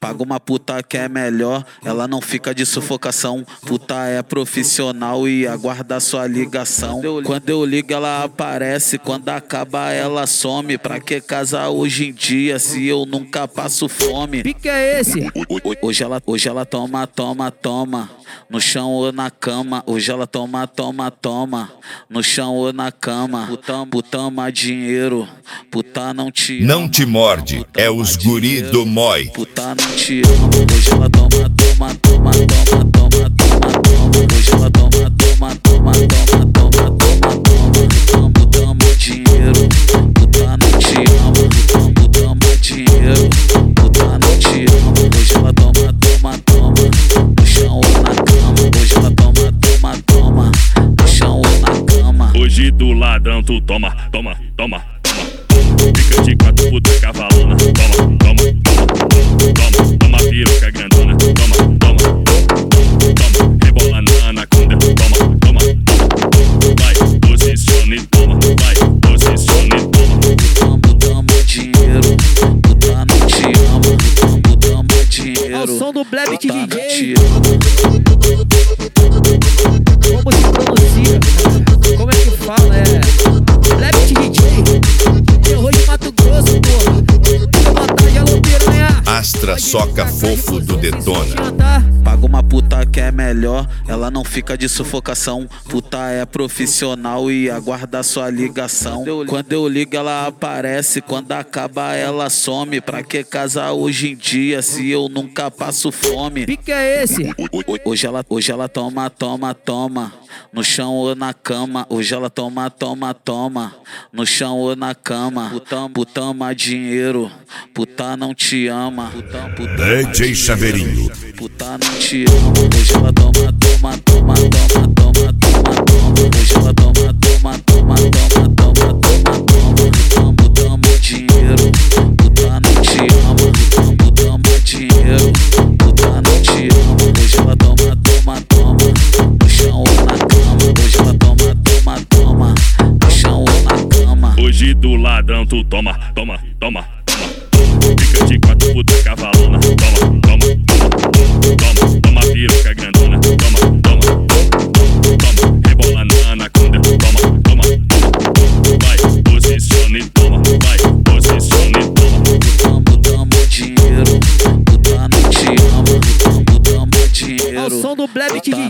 Paga uma puta que é melhor, ela não fica de sufocação. Puta é profissional e aguarda sua ligação. Quando eu ligo ela aparece, quando acaba ela some. Pra que casar hoje em dia se eu nunca passo fome? Pique é esse? Hoje ela toma, toma, toma. No chão ou na cama. Hoje ela toma, toma, toma. No chão ou na cama. Puta ama dinheiro. Puta não te ama. Não te morde, é os guri do Moi. Puta não te ama. Hoje ela toma, toma, toma, toma, toma, toma, toma. Hoje ela toma, toma, toma, toma, toma, toma, toma. Puta ama dinheiro. Puta não te ama. Puta ama dinheiro. Puta não te ama. Hoje ela toma, toma, toma. No chão ou na cama. Hoje ela toma, toma, toma. No chão ou na cama. Hoje do ladrão tu toma, toma, toma, toma. Fica de quatro puta cavalona. Toma, toma, toma. Toma piroca grandona. Toma, toma, toma. Rebola na anaconda. Toma, toma. Vai, posicione, toma. Vai, posicione, toma. Puta ama dinheiro. Puta não te ama. Puta ama dinheiro. Ao som do Blab Puta não DJ. te ama. Como se pronuncia? Como é que fala? Blab DJ. Terror de Mato Grosso, porra. Boa tarde, alô, piranha. Astra soca fofo do Detona. Paga uma puta que é melhor, ela não fica de sufocação. Puta é profissional e aguarda sua ligação. Quando eu ligo ela aparece, quando acaba ela some. Pra que casar hoje em dia se eu nunca passo fome? Pique é esse? Hoje ela toma, toma, toma. No chão ou na cama. Hoje ela toma, toma, toma. No chão ou na cama. Puta ama dinheiro. Puta não te ama. DJ Chaveirinho. Puta não te ama. Hoje ela toma, toma, toma, toma, toma, toma, toma. Hoje ela toma, toma, toma, toma, toma, toma, toma. Puta ama dinheiro. Puta não te ama. Puta ama dinheiro. Puta não te ama. Hoje ela toma, toma, toma. No chão ou na cama. Hoje ela toma, toma, toma. No chão ou na cama. Hoje do ladrão tu toma, toma, toma, toma. Fica de quatro puta cavalona. Toma, toma, toma. Toma piroca grandona. Toma, toma, toma. Rebola na anaconda. Toma, toma. Vai, posicione, toma. Vai, posicione, toma. Puta ama dinheiro. Puta não te ama. Puta ama dinheiro. Ao som do Blab DJ.